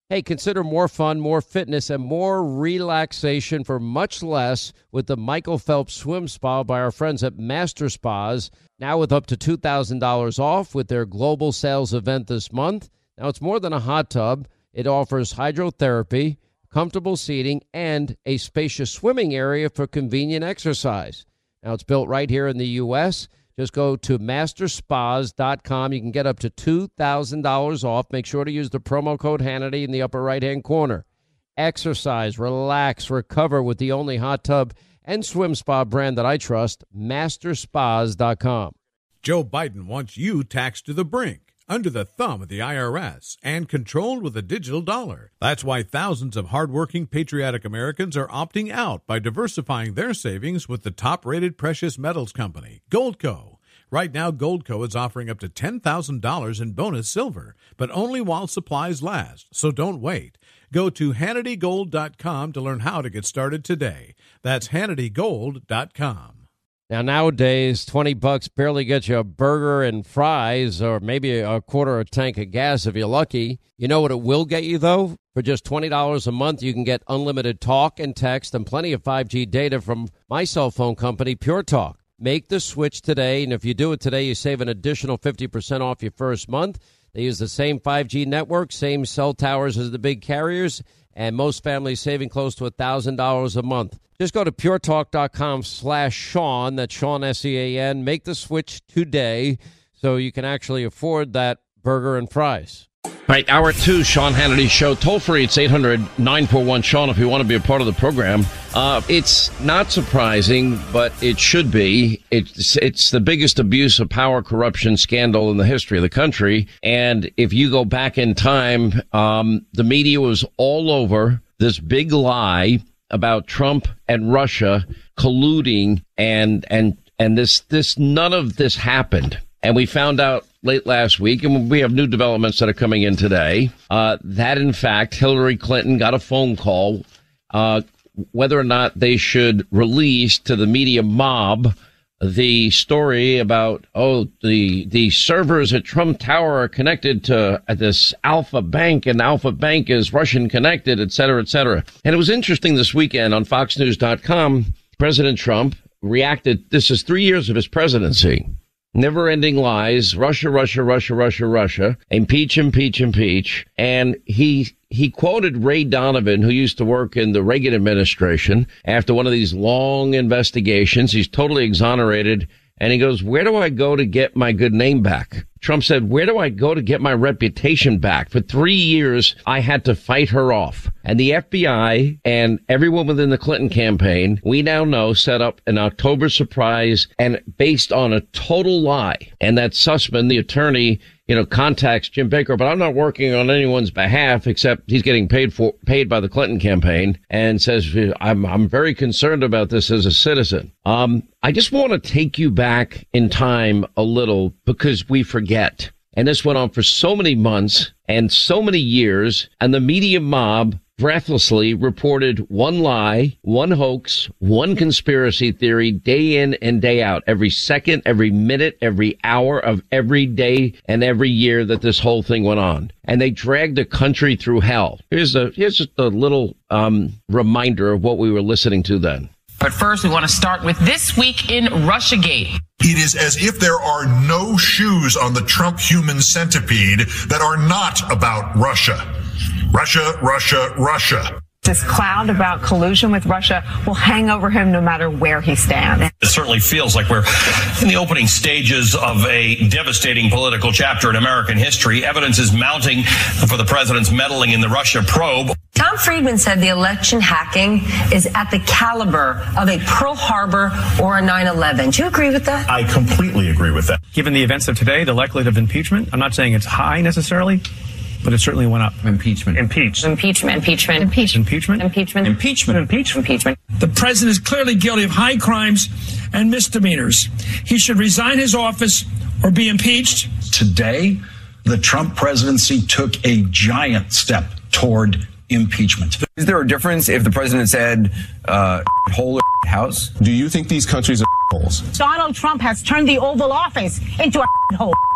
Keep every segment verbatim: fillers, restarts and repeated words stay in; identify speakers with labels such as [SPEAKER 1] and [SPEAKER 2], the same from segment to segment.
[SPEAKER 1] Hey, consider more fun, more fitness, and more relaxation for much less with the Michael Phelps Swim Spa by our friends at Master Spas, now with up to two thousand dollars off with their global sales event this month. Now, it's more than a hot tub. It offers hydrotherapy, comfortable seating, and a spacious swimming area for convenient exercise. Now, it's built right here in the U S Just go to master spas dot com. You can get up to two thousand dollars off. Make sure to use the promo code Hannity in the upper right-hand corner. Exercise, relax, recover with the only hot tub and swim spa brand that I trust, master spas dot com.
[SPEAKER 2] Joe Biden wants you taxed to the brink, under the thumb of the I R S, and controlled with a digital dollar. That's why thousands of hardworking, patriotic Americans are opting out by diversifying their savings with the top-rated precious metals company, Goldco. Right now, Goldco is offering up to ten thousand dollars in bonus silver, but only while supplies last, so don't wait. Go to Hannity Gold dot com to learn how to get started today. That's Hannity Gold dot com.
[SPEAKER 1] Now, nowadays, twenty bucks barely gets you a burger and fries or maybe a quarter of a tank of gas if you're lucky. You know what it will get you, though? For just twenty dollars a month, you can get unlimited talk and text and plenty of five G data from my cell phone company, Pure Talk. Make the switch today, and if you do it today, you save an additional fifty percent off your first month. They use the same five G network, same cell towers as the big carriers, and most families saving close to one thousand dollars a month. Just go to pure talk dot com slash Sean, that's Sean, S E A N. Make the switch today so you can actually afford that burger and fries.
[SPEAKER 3] All right, hour two, Sean Hannity Show. Toll free, it's eight hundred nine four one Sean if you want to be a part of the program. Uh, it's not surprising, but it should be. It's, it's the biggest abuse of power corruption scandal in the history of the country. And if you go back in time, um, the media was all over this big lie about Trump and Russia colluding, and and and this this none of this happened. And we found out late last week, and we have new developments that are coming in today, uh, that, in fact, Hillary Clinton got a phone call uh, whether or not they should release to the media mob the story about, oh, the the servers at Trump Tower are connected to this Alpha Bank, and Alpha Bank is Russian connected, et cetera, et cetera. And it was interesting this weekend on fox news dot com, President Trump reacted. This is three years of his presidency. Never-ending lies, Russia, Russia, Russia, Russia, Russia, impeach, impeach, impeach. And he he quoted Ray Donovan, who used to work in the Reagan administration, after one of these long investigations. He's totally exonerated. And he goes, where do I go to get my good name back? Trump said, where do I go to get my reputation back? For three years, I had to fight her off. And the F B I and everyone within the Clinton campaign, we now know, set up an October surprise and based on a total lie. And that Sussman, the attorney, you know, contacts Jim Baker, but I'm not working on anyone's behalf except he's getting paid for, paid by the Clinton campaign, and says, I'm, I'm very concerned about this as a citizen. Um, I just want to take you back in time a little because we forget. And this went on for so many months and so many years, and the media mob breathlessly reported one lie, one hoax, one conspiracy theory day in and day out, every second, every minute, every hour of every day and every year that this whole thing went on. And they dragged the country through hell. Here's a, here's just a little um, reminder of what we were listening to then.
[SPEAKER 4] But first, we want to start with This Week in Russiagate.
[SPEAKER 5] It is as if there are no shoes on the Trump human centipede that are not about Russia. Russia, Russia, Russia.
[SPEAKER 6] This cloud about collusion with Russia will hang over him no matter where he stands.
[SPEAKER 7] It certainly feels like we're in the opening stages of a devastating political chapter in American history. Evidence is mounting for the president's meddling in the Russia probe.
[SPEAKER 8] Tom Friedman said the election hacking is at the caliber of a Pearl Harbor or a nine eleven. Do you agree with that?
[SPEAKER 5] I completely agree with that.
[SPEAKER 9] Given the events of today, the likelihood of impeachment, I'm not saying it's high necessarily, but it certainly went up.
[SPEAKER 10] Impeachment.
[SPEAKER 9] Impeach.
[SPEAKER 4] Impeachment. Impeachment.
[SPEAKER 9] Impeachment. Impeachment.
[SPEAKER 4] Impeachment.
[SPEAKER 9] Impeachment. Impeachment.
[SPEAKER 4] Impeachment.
[SPEAKER 11] The president is clearly guilty of high crimes and misdemeanors. He should resign his office or be impeached.
[SPEAKER 12] Today, the Trump presidency took a giant step toward impeachment.
[SPEAKER 10] Is there a difference if the president said, uh, whole house?
[SPEAKER 13] Do you think these countries are holes?
[SPEAKER 14] Donald Trump has turned the Oval Office into a hole.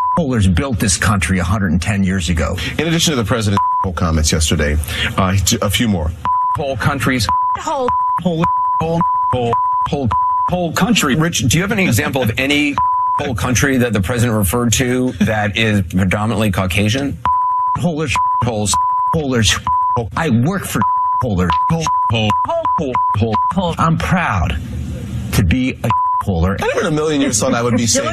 [SPEAKER 12] holders built this country one hundred ten years ago.
[SPEAKER 13] In addition to the president's comments yesterday, uh, a few more.
[SPEAKER 10] Whole countries.
[SPEAKER 12] Whole,
[SPEAKER 10] whole, whole, whole, whole, whole country. Rich, do you have any example of any whole country that the president referred to that is predominantly Caucasian?
[SPEAKER 12] Holders,
[SPEAKER 10] holes,
[SPEAKER 12] holders. I work for holders.
[SPEAKER 10] Hole, hole, hole, hole,
[SPEAKER 12] hole. I'm proud to be a holder.
[SPEAKER 13] I never in a million years thought I would be saying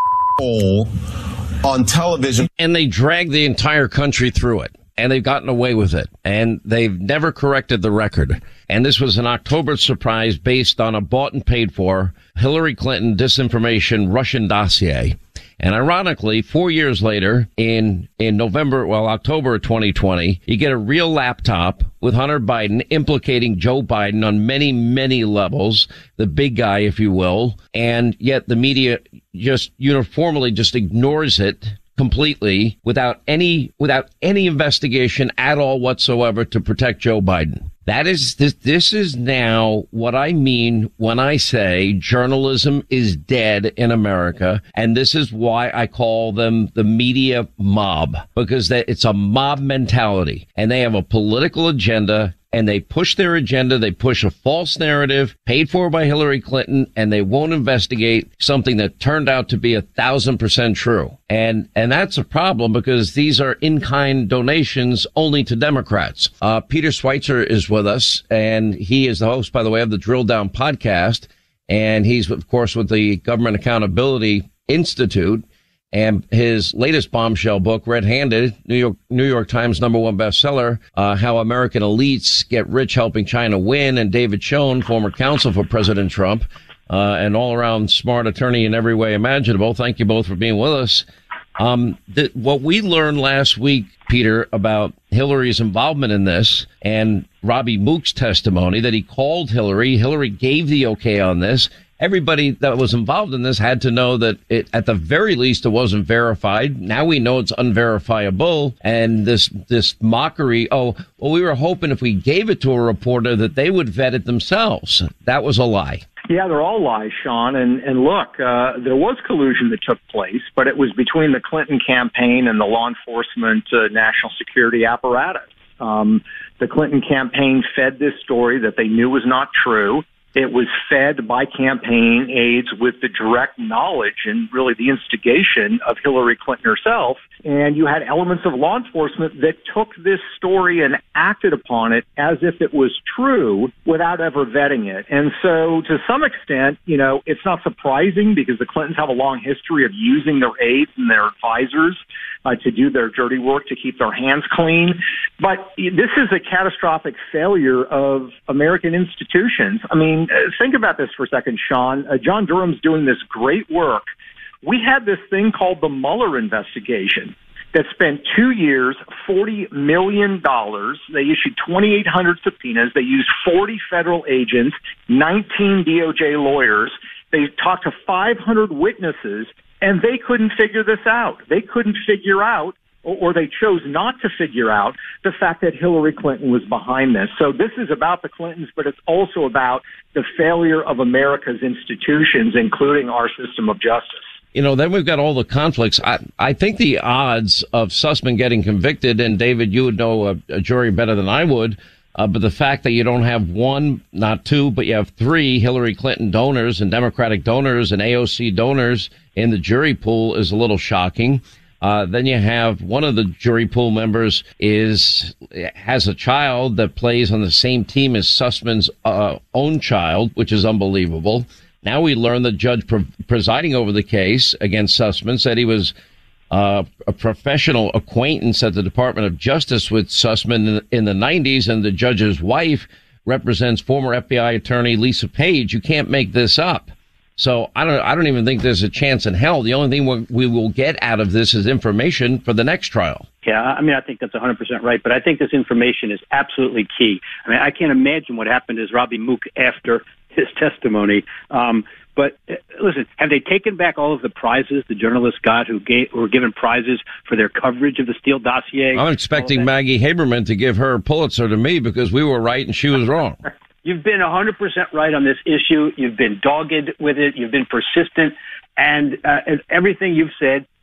[SPEAKER 13] hole on television.
[SPEAKER 3] And they drag the entire country through it. And they've gotten away with it. And they've never corrected the record. And this was an October surprise based on a bought and paid for Hillary Clinton disinformation Russian dossier. And ironically, four years later, in in November, well, October of twenty twenty, you get a real laptop with Hunter Biden implicating Joe Biden on many, many levels, the big guy, if you will. And yet the media just uniformly just ignores it completely without any without any investigation at all whatsoever to protect Joe Biden. That is this this is now what I mean when I say journalism is dead in America, and this is why I call them the media mob, because they, it's a mob mentality and they have a political agenda. And they push their agenda. They push a false narrative paid for by Hillary Clinton, and they won't investigate something that turned out to be a thousand percent true. And and that's a problem because these are in-kind donations only to Democrats. Uh, Peter Schweizer is with us, and he is the host, by the way, of the Drill Down podcast. And he's, of course, with the Government Accountability Institute. And his latest bombshell book, Red Handed, New York New York Times number one bestseller, uh, How American Elites Get Rich Helping China Win, and David Schoen, former counsel for President Trump, uh, an all-around smart attorney in every way imaginable. Thank you both for being with us. Um, th- what we learned last week, Peter, about Hillary's involvement in this and Robbie Mook's testimony that he called Hillary. Hillary gave the okay on this. Everybody that was involved in this had to know that it, at the very least, it wasn't verified. Now we know it's unverifiable. And this, this mockery. Oh, well, we were hoping if we gave it to a reporter that they would vet it themselves. That was a lie.
[SPEAKER 14] Yeah, they're all lies, Sean. And, and look, uh, there was collusion that took place, but it was between the Clinton campaign and the law enforcement uh, national security apparatus. Um, the Clinton campaign fed this story that they knew was not true. It was fed by campaign aides with the direct knowledge and really the instigation of Hillary Clinton herself. And you had elements of law enforcement that took this story and acted upon it as if it was true without ever vetting it. And so to some extent, you know, it's not surprising because the Clintons have a long history of using their aides and their advisors uh, to do their dirty work, to keep their hands clean. But this is a catastrophic failure of American institutions. I mean, think about this for a second, Sean. Uh, John Durham's doing this great work. We had this thing called the Mueller investigation that spent two years, forty million dollars. They issued twenty-eight hundred subpoenas. They used forty federal agents, nineteen D O J lawyers. They talked to five hundred witnesses, and they couldn't figure this out. They couldn't figure out, or they chose not to figure out, the fact that Hillary Clinton was behind this. So this is about the Clintons, but it's also about the failure of America's institutions, including our system of justice.
[SPEAKER 3] You know, then we've got all the conflicts. I, I think the odds of Sussman getting convicted, and David, you would know a, a jury better than I would, uh, but the fact that you don't have one, not two, but you have three Hillary Clinton donors and Democratic donors and A O C donors in the jury pool is a little shocking. Uh, then you have one of the jury pool members is has a child that plays on the same team as Sussman's uh, own child, which is unbelievable. Now we learn the judge pre- presiding over the case against Sussman said he was uh, a professional acquaintance at the Department of Justice with Sussman in, in the nineties, and the judge's wife represents former F B I attorney Lisa Page. You can't make this up. So I don't, I don't even think there's a chance in hell. The only thing we, we will get out of this is information for the next trial.
[SPEAKER 15] Yeah, I mean, I think that's one hundred percent right, but I think this information is absolutely key. I mean, I can't imagine what happened to Robbie Mook after his testimony. Um, but uh, listen, have they taken back all of the prizes the journalists got who gave, were given prizes for their coverage of the Steele dossier?
[SPEAKER 3] I'm expecting Maggie Haberman to give her Pulitzer to me because we were right and she was wrong.
[SPEAKER 15] You've been one hundred percent right on this issue. You've been dogged with it. You've been persistent. And, uh, and everything you've said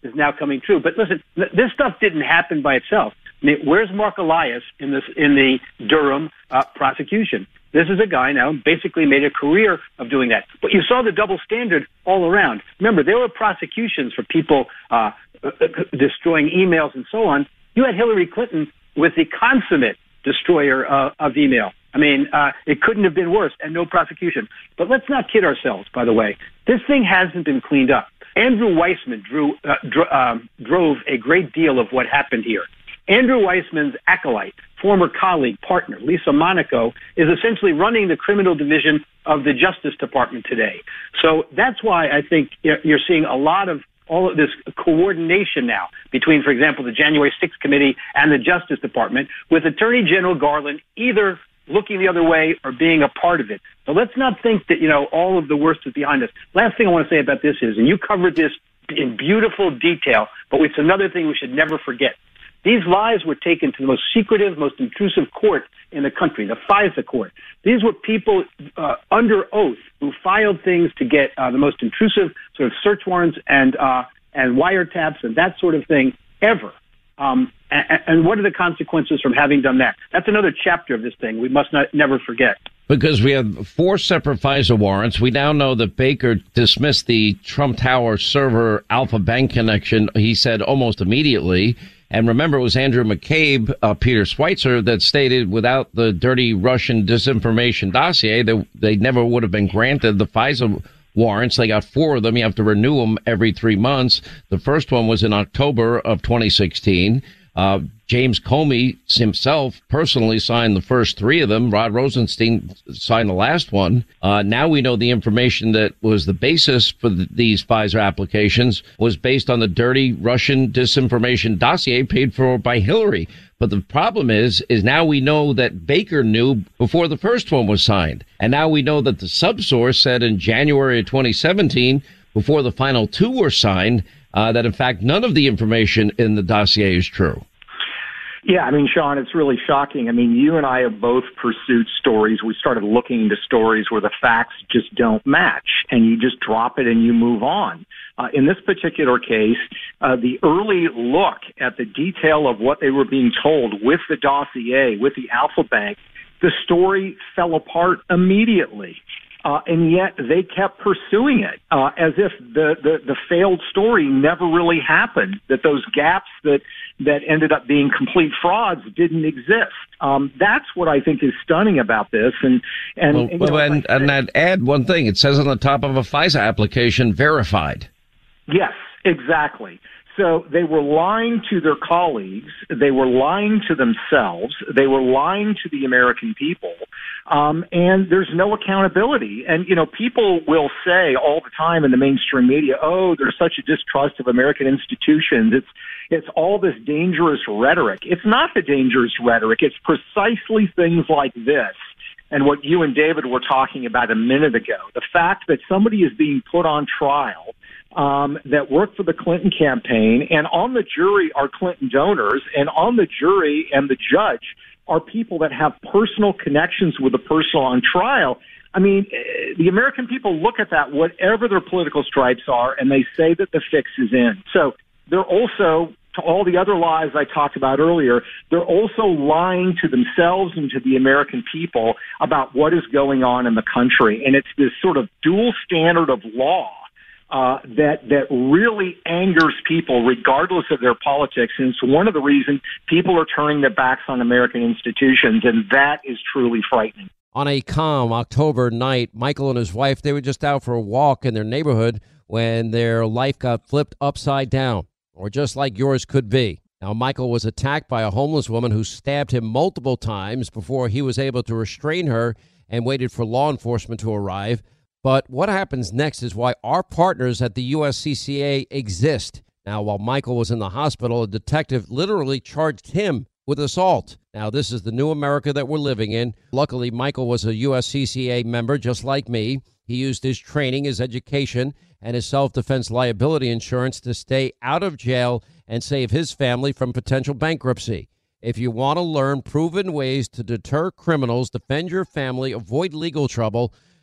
[SPEAKER 15] is now coming true. But listen, th- this stuff didn't happen by itself. I mean, where's Mark Elias in this in the Durham uh, prosecution? This is a guy now basically made a career of doing that. But you saw the double standard all around. Remember, there were prosecutions for people uh, uh, destroying emails and so on. You had Hillary Clinton with the consummate destroyer uh, of email. I mean, uh, it couldn't have been worse, and no prosecution. But let's not kid ourselves, by the way. This thing hasn't been cleaned up. Andrew Weissman drew, uh, dr- um, drove a great deal of what happened here. Andrew Weissman's acolyte, former colleague, partner, Lisa Monaco, is essentially running the criminal division of the Justice Department today. So that's why I think you're seeing a lot of all of this coordination now between, for example, the January sixth committee and the Justice Department, with Attorney General Garland either looking the other way or being a part of it. So let's not think that, you know, all of the worst is behind us. Last thing I want to say about this is, and you covered this in beautiful detail, but it's another thing we should never forget. These lies were taken to the most secretive, most intrusive court in the country, the FISA court. These were people uh, under oath who filed things to get uh, the most intrusive sort of search warrants and uh, and wiretaps and that sort of thing ever. Um, and, and what are the consequences from having done that? That's another chapter of this thing we must not never forget.
[SPEAKER 3] Because we have four separate FISA warrants. We now know that Baker dismissed the Trump Tower server Alpha Bank connection, he said, almost immediately. And remember, it was Andrew McCabe, uh, Peter Schweitzer, that stated without the dirty Russian disinformation dossier, that they never would have been granted the FISA warrants. They got four of them. You have to renew them every three months. The first one was in October of twenty sixteen. Uh, James Comey himself personally signed the first three of them. Rod Rosenstein signed the last one. Uh, now we know the information that was the basis for the, these FISA applications was based on the dirty Russian disinformation dossier paid for by Hillary. But the problem is, is now we know that Baker knew before the first one was signed. And now we know that the subsource said in January of twenty seventeen, before the final two were signed, uh, that in fact none of the information in the dossier is true.
[SPEAKER 14] Yeah, I mean, Sean, it's really shocking. I mean, you and I have both pursued stories. We started looking into stories where the facts just don't match, and you just drop it and you move on. Uh, in this particular case, uh, the early look at the detail of what they were being told with the dossier, with the Alpha Bank, the story fell apart immediately. Uh, and yet they kept pursuing it uh, as if the, the, the failed story never really happened, that those gaps that, that ended up being complete frauds didn't exist. Um, that's what I think is stunning about this. And, and,
[SPEAKER 3] well,
[SPEAKER 14] and, you
[SPEAKER 3] well,
[SPEAKER 14] know,
[SPEAKER 3] and, and I'd add one thing. It says on the top of a FISA application, verified.
[SPEAKER 14] Yes, exactly. So they were lying to their colleagues. They were lying to themselves. They were lying to the American people. Um, and there's no accountability. And, you know, people will say all the time in the mainstream media, oh, there's such a distrust of American institutions. It's, it's all this dangerous rhetoric. It's not the dangerous rhetoric. It's precisely things like this. And what you and David were talking about a minute ago, the fact that somebody is being put on trial Um, that worked for the Clinton campaign, and on the jury are Clinton donors, and on the jury and the judge are people that have personal connections with the person on trial. I mean, the American people look at that, whatever their political stripes are, and they say that the fix is in. So they're also, to all the other lies I talked about earlier, they're also lying to themselves and to the American people about what is going on in the country. And it's this sort of dual standard of law Uh, that that really angers people regardless of their politics. And it's one of the reasons people are turning their backs on American institutions, and that is truly frightening.
[SPEAKER 1] On a calm October night, Michael and his wife, they were just out for a walk in their neighborhood when their life got flipped upside down, or just like yours could be. Now, Michael was attacked by a homeless woman who stabbed him multiple times before he was able to restrain her and waited for law enforcement to arrive. But what happens next is why our partners at the U S C C A exist. Now, while Michael was in the hospital, a detective literally charged him with assault. Now, this is the new America that we're living in. Luckily, Michael was a U S C C A member just like me. He used his training, his education, and his self-defense liability insurance to stay out of jail and save his family from potential bankruptcy. If you want to learn proven ways to deter criminals, defend your family, avoid legal trouble,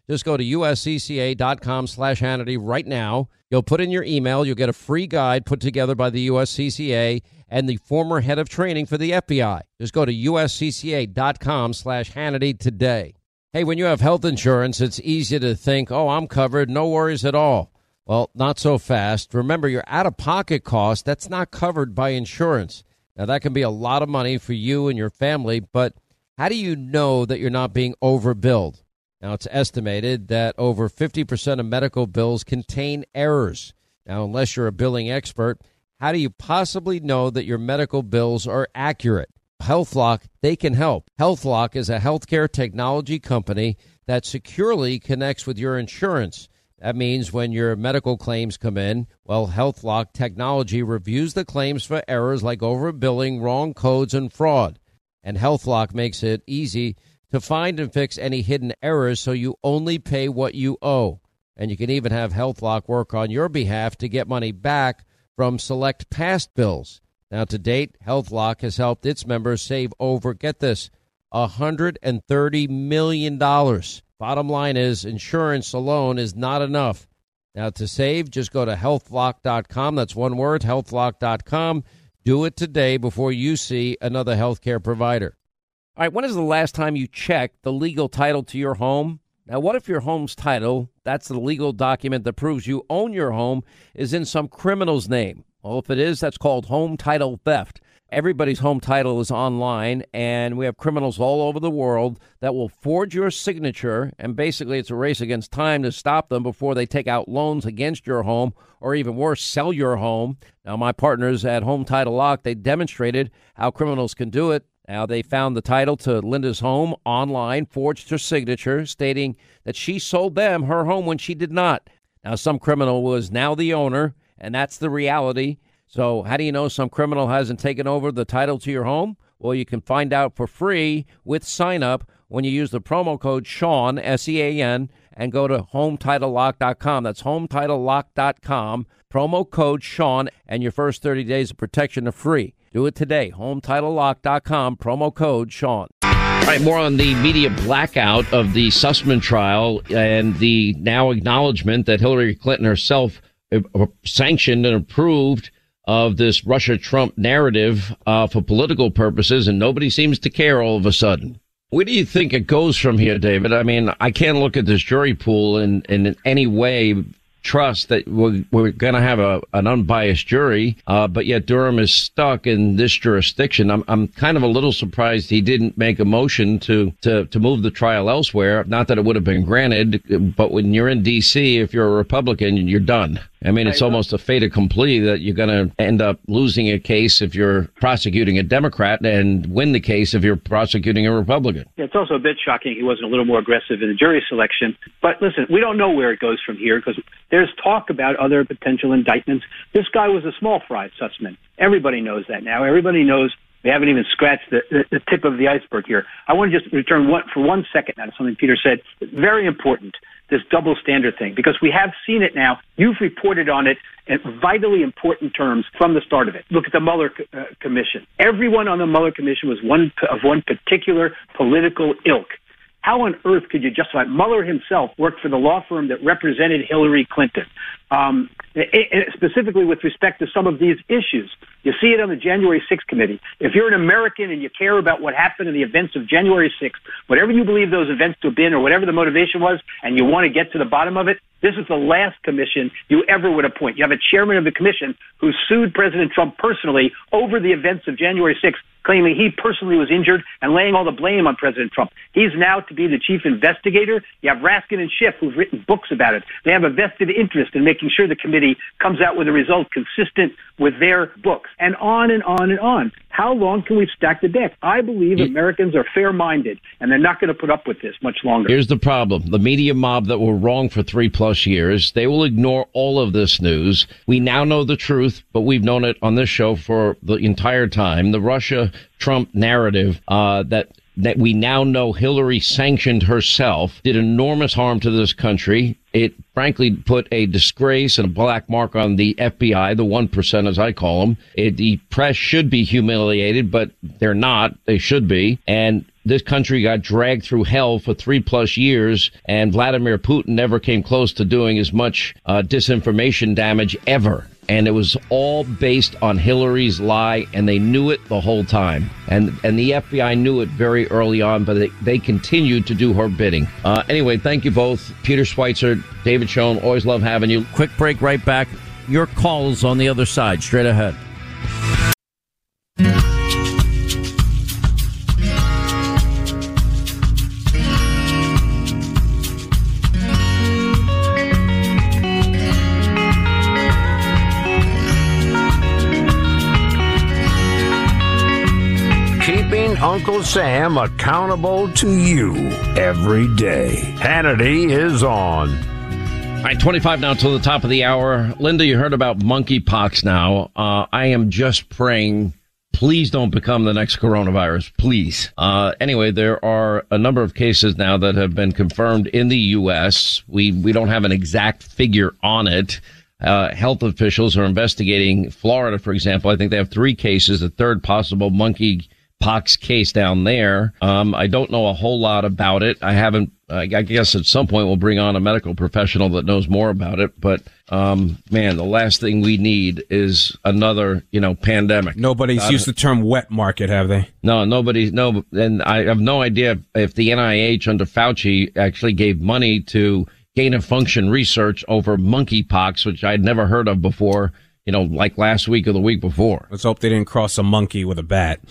[SPEAKER 1] Just go to uscca.com slash Hannity right now. You'll put in your email. You'll get a free guide put together by the U S C C A and the former head of training for the F B I. Just go to uscca.com slash Hannity today. Hey, when you have health insurance, it's easy to think, oh, I'm covered, no worries at all. Well, not so fast. Remember, your out-of-pocket cost, that's not covered by insurance. Now, that can be a lot of money for you and your family, but how do you know that you're not being overbilled? Now, it's estimated that over fifty percent of medical bills contain errors. Now, unless you're a billing expert, how do you possibly know that your medical bills are accurate? HealthLock, they can help. HealthLock is a healthcare technology company that securely connects with your insurance. That means when your medical claims come in, well, HealthLock technology reviews the claims for errors like overbilling, wrong codes, and fraud. And HealthLock makes it easy to find and fix any hidden errors so you only pay what you owe. And you can even have HealthLock work on your behalf to get money back from select past bills. Now, to date, HealthLock has helped its members save over, get this, one hundred thirty million dollars. Bottom line is, insurance alone is not enough. Now, to save, just go to health lock dot com. That's one word, health lock dot com. Do it today before you see another healthcare provider. All right, when is the last time you checked the legal title to your home? Now, what if your home's title, that's the legal document that proves you own your home, is in some criminal's name? Well, if it is, that's called home title theft. Everybody's home title is online, and we have criminals all over the world that will forge your signature, and basically it's a race against time to stop them before they take out loans against your home, or even worse, sell your home. Now, my partners at Home Title Lock, they demonstrated how criminals can do it. Now, they found the title to Linda's home online, forged her signature, stating that she sold them her home when she did not. Now, some criminal was now the owner, and that's the reality. So how do you know some criminal hasn't taken over the title to your home? Well, you can find out for free with sign up when you use the promo code Sean, S E A N, and go to home title lock dot com. That's home title lock dot com, promo code Sean, and your first thirty days of protection are free. Do it today, home title lock dot com, promo code Sean.
[SPEAKER 3] All right, more on the media blackout of the Sussman trial and the now acknowledgement that Hillary Clinton herself sanctioned and approved of this Russia-Trump narrative uh, for political purposes, and nobody seems to care all of a sudden. Where do you think it goes from here, David? I mean, I can't look at this jury pool and, and in any way trust that we're, we're going to have a, an unbiased jury, uh, but yet Durham is stuck in this jurisdiction. I'm, I'm kind of a little surprised he didn't make a motion to, to, to move the trial elsewhere. Not that it would have been granted, but when you're in D C, if you're a Republican, you're done. I mean, it's almost a fait accompli that you're going to end up losing a case if you're prosecuting a Democrat and win the case if you're prosecuting a Republican.
[SPEAKER 15] Yeah, it's also a bit shocking he wasn't a little more aggressive in the jury selection. But listen, we don't know where it goes from here because there's talk about other potential indictments. This guy was a small fry, Sussman. Everybody knows that now. Everybody knows we haven't even scratched the, the, the tip of the iceberg here. I want to just return one, for one second now to something Peter said. It's very important, this double standard thing, because we have seen it now. You've reported on it in vitally important terms from the start of it. Look at the Mueller uh, Commission. Everyone on the Mueller Commission was one of one particular political ilk. How on earth could you justify? Mueller himself worked for the law firm that represented Hillary Clinton, um, it, it, specifically with respect to some of these issues. You see it on the January sixth committee. If you're an American and you care about what happened in the events of January sixth, whatever you believe those events to have been or whatever the motivation was, and you want to get to the bottom of it, this is the last commission you ever would appoint. You have a chairman of the commission who sued President Trump personally over the events of January sixth, claiming he personally was injured and laying all the blame on President Trump. He's now to be the chief investigator. You have Raskin and Schiff, who've written books about it. They have a vested interest in making sure the committee comes out with a result consistent with their books, and on and on and on. How long can we stack the deck? I believe yeah. Americans are fair-minded, and they're not going to put up with this much longer.
[SPEAKER 3] Here's the problem. The media mob that were wrong for three plus years, they will ignore all of this news. We now know the truth, but we've known it on this show for the entire time. The Russia-Trump narrative uh, that that we now know Hillary sanctioned herself did enormous harm to this country. It frankly put a disgrace and a black mark on the F B I, the one percent as I call them. It, the press should be humiliated, but they're not. They should be. And this country got dragged through hell for three plus years, and Vladimir Putin never came close to doing as much uh, disinformation damage ever. And it was all based on Hillary's lie, and they knew it the whole time. And and the F B I knew it very early on, but they, they continued to do her bidding. Uh, anyway, thank you both. Peter Schweitzer, David Schoen, always love having you.
[SPEAKER 1] Quick break, right back. Your calls on the other side, straight ahead.
[SPEAKER 16] Uncle Sam accountable to you every day. Hannity is on.
[SPEAKER 3] All right, twenty-five now till the top of the hour. Linda, you heard about monkeypox now. Uh, I am just praying, please don't become the next coronavirus, please. Uh, anyway, there are a number of cases now that have been confirmed in the U S. We, we don't have an exact figure on it. Uh, health officials are investigating Florida, for example. I think they have three cases, a third possible monkey pox case down there. Um, I don't know a whole lot about it. I haven't, I guess at some point we'll bring on a medical professional that knows more about it. But, um, man, the last thing we need is another, you know, pandemic.
[SPEAKER 17] Nobody's uh, used the term wet market, have they?
[SPEAKER 3] No, nobody, no. And I have no idea if the N I H under Fauci actually gave money to gain of function research over monkeypox, which I'd never heard of before, you know, like last week or the week before.
[SPEAKER 17] Let's hope they didn't cross a monkey with a bat.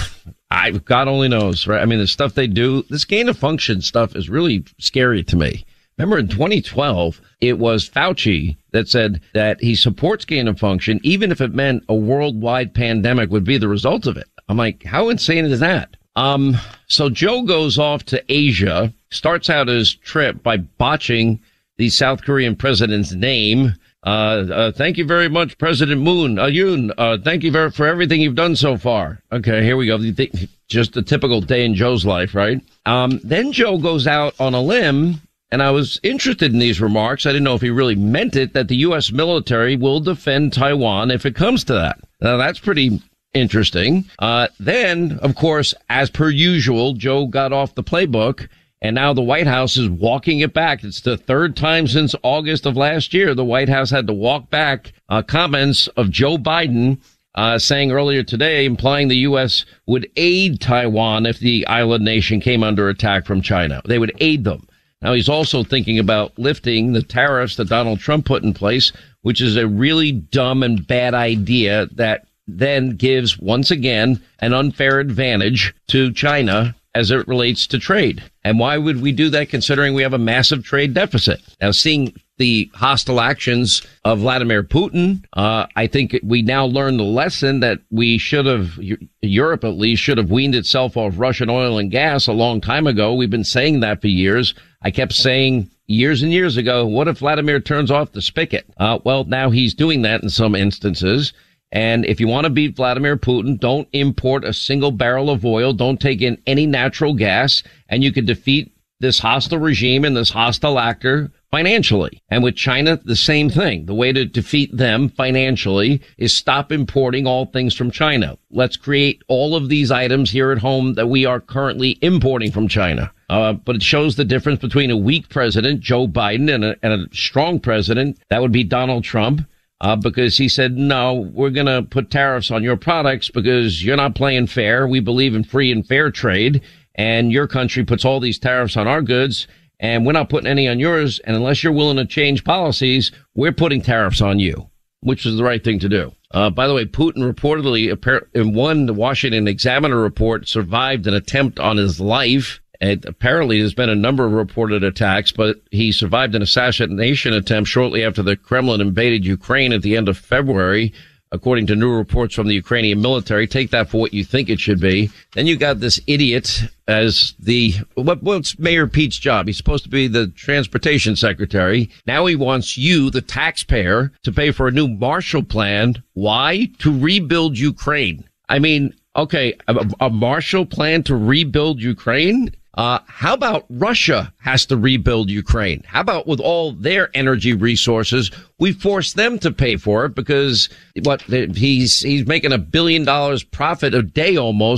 [SPEAKER 3] I, God only knows, right? I mean, the stuff they do, this gain of function stuff is really scary to me. Remember in twenty twelve, it was Fauci that said that he supports gain of function, even if it meant a worldwide pandemic would be the result of it. I'm like, how insane is that? Um, so Joe goes off to Asia, starts out his trip by botching the South Korean president's name. Uh, uh, thank you very much, President Moon, uh, Yoon. Uh, thank you very, for everything you've done so far. Okay, here we go. Just a typical day in Joe's life, right? Um, then Joe goes out on a limb, and I was interested in these remarks. I didn't know if he really meant it, that the U S military will defend Taiwan if it comes to that. Now, that's pretty interesting. Uh, then, of course, as per usual, Joe got off the playbook. And now the White House is walking it back. It's the third time since August of last year the White House had to walk back uh, comments of Joe Biden uh, saying earlier today, implying the U S would aid Taiwan if the island nation came under attack from China. They would aid them. Now, he's also thinking about lifting the tariffs that Donald Trump put in place, which is a really dumb and bad idea that then gives, once again, an unfair advantage to China as it relates to trade. And why would we do that considering we have a massive trade deficit? Now, seeing the hostile actions of Vladimir Putin, uh, I think we now learn the lesson that we should have, Europe at least, should have weaned itself off Russian oil and gas a long time ago. We've been saying that for years. I kept saying years and years ago, what if Vladimir turns off the spigot? Uh, well, now he's doing that in some instances. And if you want to beat Vladimir Putin, don't import a single barrel of oil. Don't take in any natural gas. And you can defeat this hostile regime and this hostile actor financially. And with China, the same thing. The way to defeat them financially is stop importing all things from China. Let's create all of these items here at home that we are currently importing from China. Uh, but it shows the difference between a weak president, Joe Biden, and a, and a strong president. That would be Donald Trump. Uh, because he said, no, we're going to put tariffs on your products because you're not playing fair. We believe in free and fair trade, and your country puts all these tariffs on our goods, and we're not putting any on yours. And unless you're willing to change policies, we're putting tariffs on you, which is the right thing to do. Uh, by the way, Putin reportedly, in one, the Washington Examiner report, survived an attempt on his life. And apparently there's been a number of reported attacks, but he survived an assassination attempt shortly after the Kremlin invaded Ukraine at the end of February, according to new reports from the Ukrainian military. Take that for what you think it should be. Then you got this idiot as the, what, what's Mayor Pete's job? He's supposed to be the transportation secretary. Now he wants you, the taxpayer, to pay for a new Marshall Plan. Why? To rebuild Ukraine. I mean, okay, a, a Marshall Plan to rebuild Ukraine? Uh, how about Russia has to rebuild Ukraine? How about with all their energy resources, we force them to pay for it because what he's he's making a billion dollars profit a day almost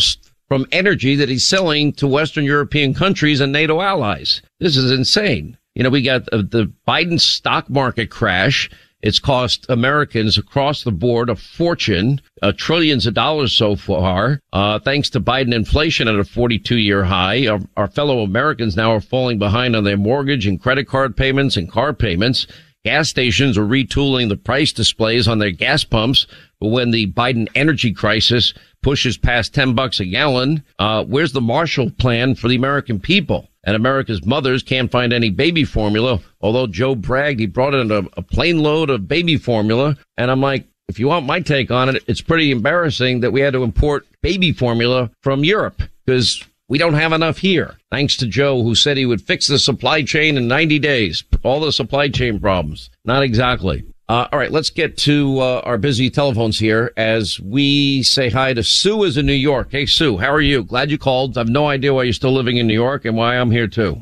[SPEAKER 3] from energy that he's selling to Western European countries and NATO allies. This is insane. You know, we got the, the Biden stock market crash. It's cost Americans across the board a fortune, uh, trillions of dollars so far, uh, thanks to Biden inflation at a forty-two year high. Our, our fellow Americans now are falling behind on their mortgage and credit card payments and car payments. Gas stations are retooling the price displays on their gas pumps. But when the Biden energy crisis pushes past ten bucks a gallon, uh, where's the Marshall Plan for the American people? And America's mothers can't find any baby formula, although Joe bragged he brought in a, a plane load of baby formula. And I'm like, if you want my take on it, it's pretty embarrassing that we had to import baby formula from Europe because we don't have enough here. Thanks to Joe, who said he would fix the supply chain in ninety days. All the supply chain problems. Not exactly. Uh, all right, let's get to uh, our busy telephones here as we say hi to Sue is in New York. Hey, Sue, how are you? Glad you called. I have no idea why you're still living in New York and why I'm here, too.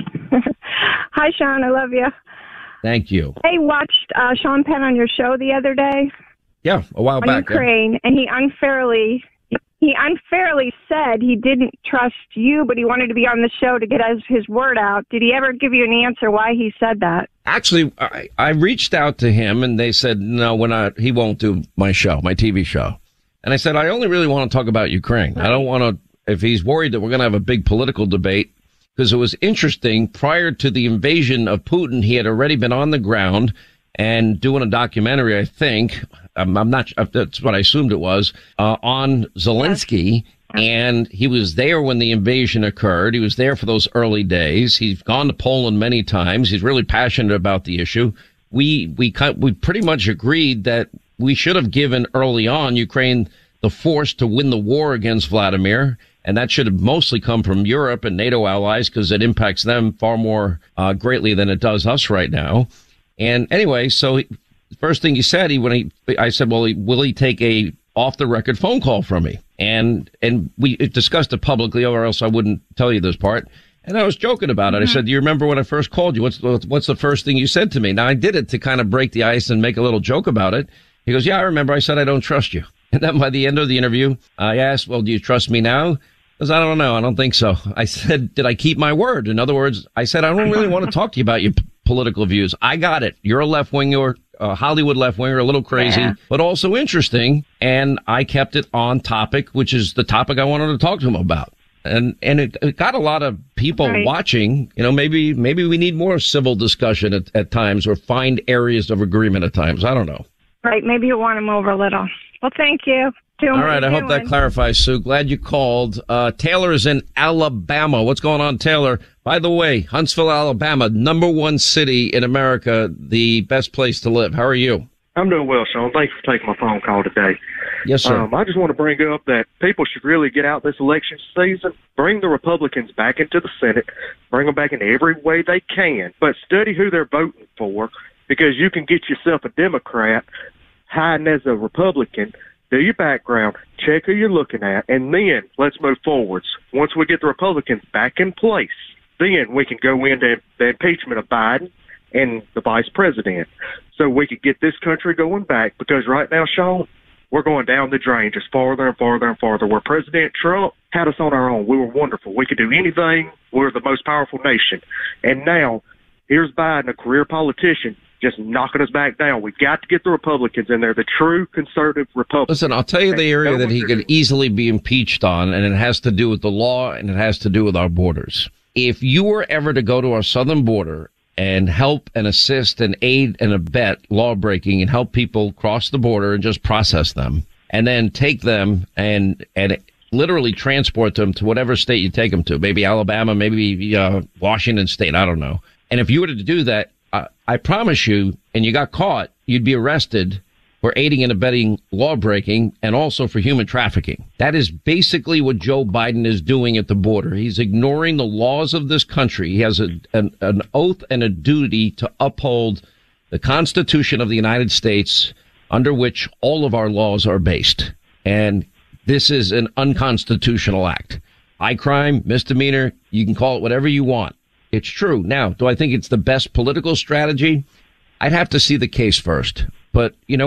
[SPEAKER 18] Hi, Sean. I love you.
[SPEAKER 3] Thank you.
[SPEAKER 18] I watched uh, Sean Penn on your show the other day.
[SPEAKER 3] Yeah, a while
[SPEAKER 18] on
[SPEAKER 3] back.
[SPEAKER 18] Ukraine, yeah. And he unfairly... He unfairly said he didn't trust you, but he wanted to be on the show to get his, his word out. Did he ever give you an answer why he said that?
[SPEAKER 3] Actually, I, I reached out to him, and they said, no, we're not, he won't do my show, my T V show. And I said, I only really want to talk about Ukraine. Right. I don't want to, if he's worried that we're going to have a big political debate, because it was interesting, prior to the invasion of Putin, he had already been on the ground and doing a documentary, I think, I'm, I'm not, that's what I assumed it was, uh, on Zelensky. And he was there when the invasion occurred. He was there for those early days. He's gone to Poland many times. He's really passionate about the issue. We, we, we pretty much agreed that we should have given early on Ukraine the force to win the war against Vladimir. And that should have mostly come from Europe and NATO allies because it impacts them far more uh, greatly than it does us right now. And anyway, so he, the first thing he said, he when he, I said, well, he, will he take a off the record phone call from me? And and we discussed it publicly, or else I wouldn't tell you this part. And I was joking about it. Mm-hmm. I said, do you remember when I first called you? What's what's the first thing you said to me? Now, I did it to kind of break the ice and make a little joke about it. He goes, yeah, I remember. I said, I don't trust you. And then by the end of the interview, I asked, well, do you trust me now? Because I don't know. I don't think so. I said, did I keep my word? In other words, I said, I don't really want to talk to you about your p- political views. I got it. You're a left winger, a Hollywood left winger, a little crazy, yeah. but also interesting. And I kept it on topic, which is the topic I wanted to talk to him about. And, and it, it got a lot of people right. watching. You know, maybe, maybe we need more civil discussion at, at times or find areas of agreement at times. I don't know.
[SPEAKER 18] Right. Maybe you want him over a little. Well, thank you. Doing
[SPEAKER 3] All right. I hope that clarifies, Sue. Glad you called. Uh, Taylor is in Alabama. What's going on, Taylor? By the way, Huntsville, Alabama, number one city in America, the best place to live. How are you?
[SPEAKER 19] I'm doing well, Sean. Thanks for taking my phone call today.
[SPEAKER 3] Yes, sir.
[SPEAKER 19] Um, I just want to bring up that people should really get out this election season, bring the Republicans back into the Senate, bring them back in every way they can, but study who they're voting for, because you can get yourself a Democrat hiding as a Republican. Do your background, check who you're looking at, and then let's move forwards. Once we get the Republicans back in place, then we can go into the impeachment of Biden and the vice president. So we could get this country going back, because right now, Sean, we're going down the drain just farther and farther and farther. Where President Trump had us on our own. We were wonderful. We could do anything. We were the most powerful nation. And now, here's Biden, a career politician, just knocking us back down. We've got to get the Republicans in there, the true conservative Republicans.
[SPEAKER 3] Listen, I'll tell you the area that he could easily be impeached on, and it has to do with the law, and it has to do with our borders. If you were ever to go to our southern border and help and assist and aid and abet law breaking and help people cross the border and just process them, and then take them and and literally transport them to whatever state you take them to, maybe Alabama, maybe uh, Washington State, I don't know. And if you were to do that, Uh, I promise you, and you got caught, you'd be arrested for aiding and abetting law breaking and also for human trafficking. That is basically what Joe Biden is doing at the border. He's ignoring the laws of this country. He has a, an, an oath and a duty to uphold the Constitution of the United States, under which all of our laws are based. And this is an unconstitutional act. High crime, misdemeanor, you can call it whatever you want. It's true. Now, do I think it's the best political strategy? I'd have to see the case first. But you know what?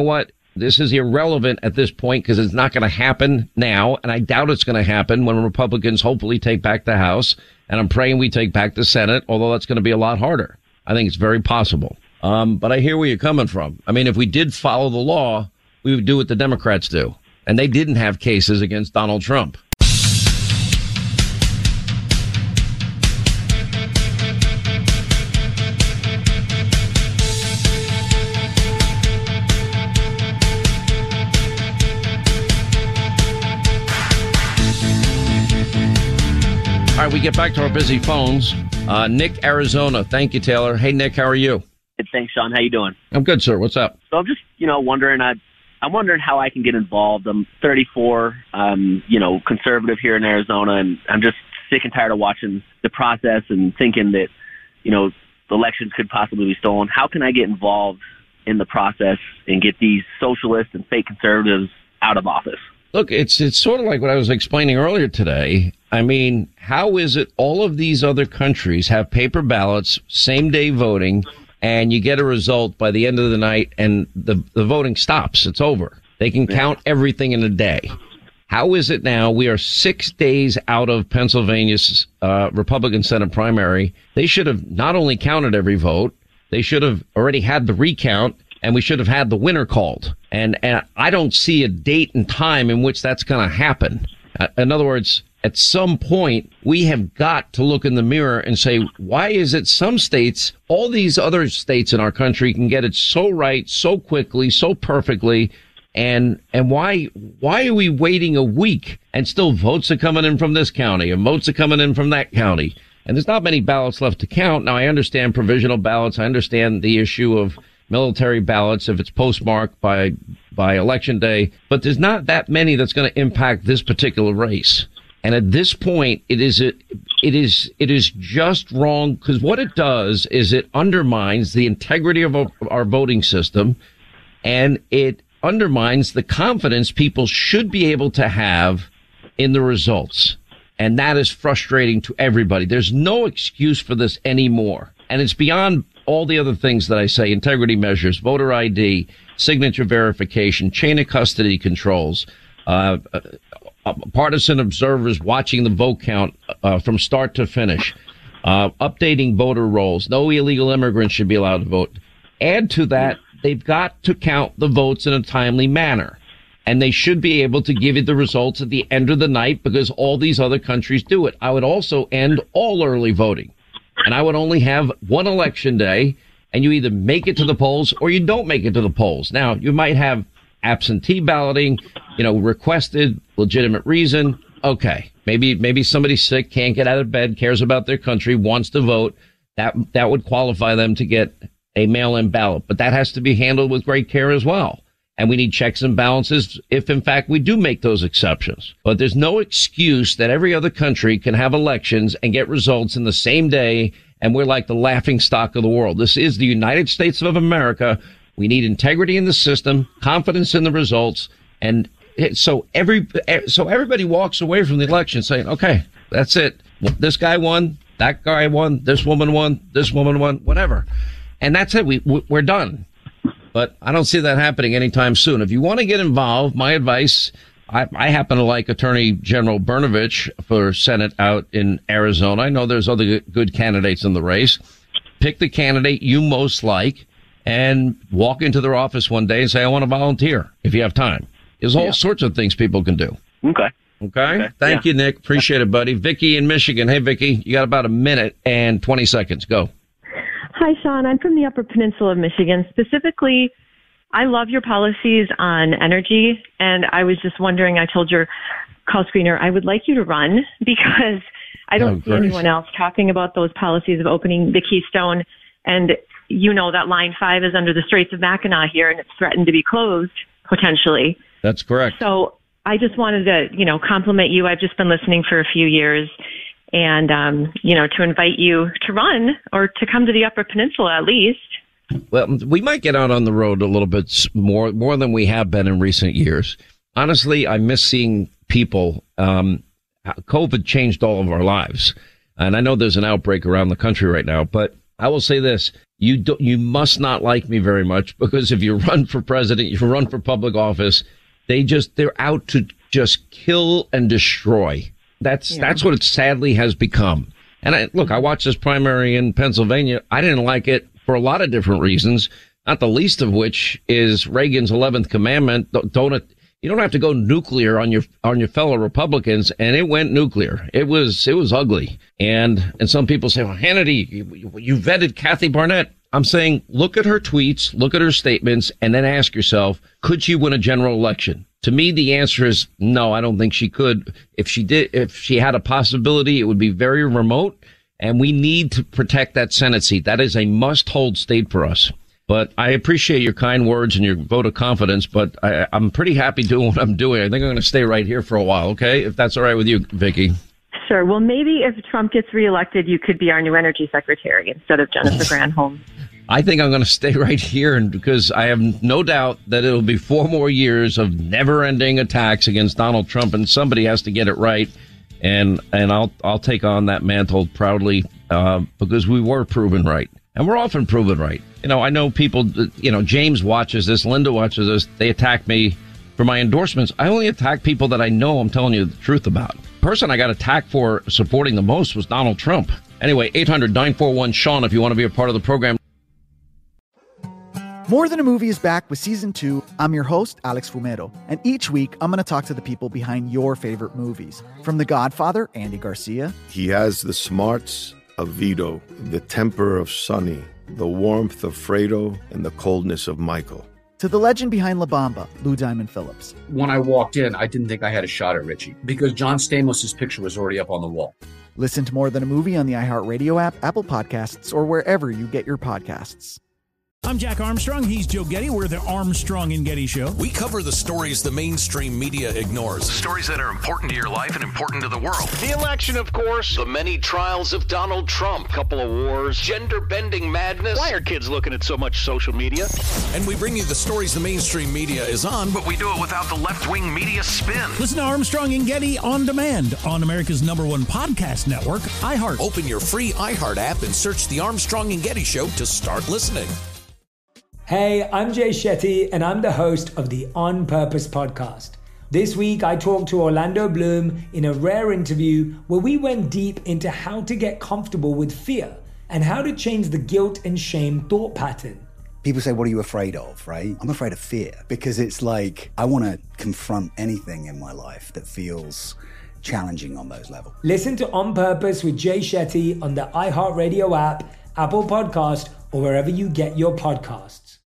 [SPEAKER 3] This is irrelevant at this point because it's not going to happen now. And I doubt it's going to happen when Republicans hopefully take back the House. And I'm praying we take back the Senate, although that's going to be a lot harder. I think it's very possible. Um, but I hear where you're coming from. I mean, if we did follow the law, we would do what the Democrats do. And they didn't have cases against Donald Trump. All right, we get back to our busy phones. Uh, Nick, Arizona. Thank you, Taylor. Hey, Nick, how are you?
[SPEAKER 20] Thanks, Sean. How you doing?
[SPEAKER 3] I'm good, sir. What's up?
[SPEAKER 20] So I'm just, you know, wondering. I, I'm wondering how I can get involved. I'm thirty-four. Um, you know, conservative here in Arizona, and I'm just sick and tired of watching the process and thinking that, you know, the elections could possibly be stolen. How can I get involved in the process and get these socialists and fake conservatives out of office?
[SPEAKER 3] Look, it's it's sort of like what I was explaining earlier today. I mean, how is it all of these other countries have paper ballots, same day voting, and you get a result by the end of the night and the, the voting stops. It's over. They can count everything in a day. How is it now we are six days out of Pennsylvania's uh, Republican Senate primary? They should have not only counted every vote, they should have already had the recount, and we should have had the winner called. And, and I don't see a date and time in which that's going to happen. Uh, in other words, at some point, we have got to look in the mirror and say, why is it some states, all these other states in our country can get it so right, so quickly, so perfectly, and and why why are we waiting a week and still votes are coming in from this county and votes are coming in from that county? And there's not many ballots left to count. Now, I understand provisional ballots. I understand the issue of military ballots if it's postmarked by by election day, but there's not that many that's going to impact this particular race. And at this point, it is it, it is it is just wrong, because what it does is it undermines the integrity of our, our voting system, and it undermines the confidence people should be able to have in the results. And that is frustrating to everybody. There's no excuse for this anymore. And it's beyond all the other things that I say: integrity measures, voter I D, signature verification, chain of custody controls, uh, uh, partisan observers watching the vote count uh, from start to finish, uh, updating voter rolls. No illegal immigrants should be allowed to vote. Add to that, they've got to count the votes in a timely manner. And they should be able to give you the results at the end of the night, because all these other countries do it. I would also end all early voting. And I would only have one election day, and you either make it to the polls or you don't make it to the polls. Now, you might have absentee balloting, you know, requested, legitimate reason. Okay. Maybe, maybe somebody's sick, can't get out of bed, cares about their country, wants to vote. That, that would qualify them to get a mail-in ballot. But that has to be handled with great care as well. And we need checks and balances if, in fact, we do make those exceptions. But there's no excuse that every other country can have elections and get results in the same day, and we're like the laughing stock of the world. This is the United States of America. We need integrity in the system, confidence in the results, and so every so everybody walks away from the election saying, okay, that's it. This guy won, that guy won, this woman won, this woman won, whatever. And that's it. We, we're done. But I don't see that happening anytime soon. If you want to get involved, my advice, I, I happen to like Attorney General Brnovich for Senate out in Arizona. I know there's other good candidates in the race. Pick the candidate you most like and walk into their office one day and say, I want to volunteer if you have time. There's all yeah. sorts of things people can do.
[SPEAKER 20] Okay.
[SPEAKER 3] Okay.
[SPEAKER 20] okay.
[SPEAKER 3] Thank yeah. you, Nick. Appreciate it, buddy. Vicky in Michigan. Hey, Vicky, you got about a minute and twenty seconds. Go.
[SPEAKER 21] Hi, Sean. I'm from the Upper Peninsula of Michigan. Specifically, I love your policies on energy, and I was just wondering, I told your call screener I would like you to run, because I don't oh, see great. anyone else talking about those policies of opening the Keystone. And you know that Line five is under the Straits of Mackinac here, and it's threatened to be closed, potentially.
[SPEAKER 3] That's correct.
[SPEAKER 21] So I just wanted to, you know, compliment you. I've just been listening for a few years. And, um, you know, to invite you to run or to come to the Upper Peninsula at least.
[SPEAKER 3] Well, we might get out on the road a little bit more, more than we have been in recent years. Honestly, I miss seeing people. Um, COVID changed all of our lives. And I know there's an outbreak around the country right now, but I will say this. You do, you must not like me very much, because if you run for president, you run for public office, they just, they're out to just kill and destroy. That's, yeah. that's what it sadly has become. And I, look, I watched this primary in Pennsylvania. I didn't like it for a lot of different reasons, not the least of which is Reagan's eleventh commandment. Don't, don't you don't have to go nuclear on your on your fellow Republicans, and it went nuclear. It was it was ugly. And and some people say, well, Hannity, you, you vetted Kathy Barnett. I'm saying, look at her tweets, look at her statements, and then ask yourself, could she win a general election? To me, the answer is no, I don't think she could. If she did, if she had a possibility, it would be very remote, and we need to protect that Senate seat. That is a must-hold state for us. But I appreciate your kind words and your vote of confidence, but I, I'm pretty happy doing what I'm doing. I think I'm going to stay right here for a while, okay? If that's all right with you, Vicky.
[SPEAKER 21] Sure. Well, maybe if Trump gets reelected, you could be our new energy secretary instead of Jennifer Granholm.
[SPEAKER 3] I think I'm going to stay right here, and because I have no doubt that it'll be four more years of never-ending attacks against Donald Trump, and somebody has to get it right, and and I'll I'll take on that mantle proudly, uh, because we were proven right, and we're often proven right. You know, I know people. You know, James watches this, Linda watches this. They attack me for my endorsements. I only attack people that I know I'm telling you the truth about. The person I got attacked for supporting the most was Donald Trump. Anyway, eight hundred nine four one Sean if you want to be a part of the program.
[SPEAKER 2] More Than a Movie is back with season two. I'm your host, Alex Fumero, and each week I'm going to talk to the people behind your favorite movies. From The Godfather, Andy Garcia.
[SPEAKER 22] He has the smarts of Vito, the temper of Sonny, the warmth of Fredo, and the coldness of Michael.
[SPEAKER 2] To the legend behind La Bamba, Lou Diamond Phillips.
[SPEAKER 23] When I walked in, I didn't think I had a shot at Richie because John Stamos' picture was already up on the wall.
[SPEAKER 2] Listen to More Than a Movie on the iHeartRadio app, Apple Podcasts, or wherever you get your podcasts.
[SPEAKER 24] I'm Jack Armstrong. He's Joe Getty. We're the Armstrong and Getty Show.
[SPEAKER 25] We cover the stories the mainstream media ignores. Stories that are important to your life and important to the world. The election, of course. The many trials of Donald Trump. Couple of wars. Gender-bending madness. Why are kids looking at so much social media? And we bring you the stories the mainstream media is on, but we do it without the left-wing media spin.
[SPEAKER 24] Listen to Armstrong and Getty on demand on America's number one podcast network, iHeart.
[SPEAKER 25] Open your free iHeart app and search the Armstrong and Getty Show to start listening.
[SPEAKER 26] Hey, I'm Jay Shetty, and I'm the host of the On Purpose podcast. This week, I talked to Orlando Bloom in a rare interview where we went deep into how to get comfortable with fear and how to change the guilt and shame thought pattern.
[SPEAKER 27] People say, what are you afraid of, right? I'm afraid of fear because it's like I want to confront anything in my life that feels challenging on those levels.
[SPEAKER 26] Listen to On Purpose with Jay Shetty on the iHeartRadio app, Apple Podcast, or wherever you get your podcasts.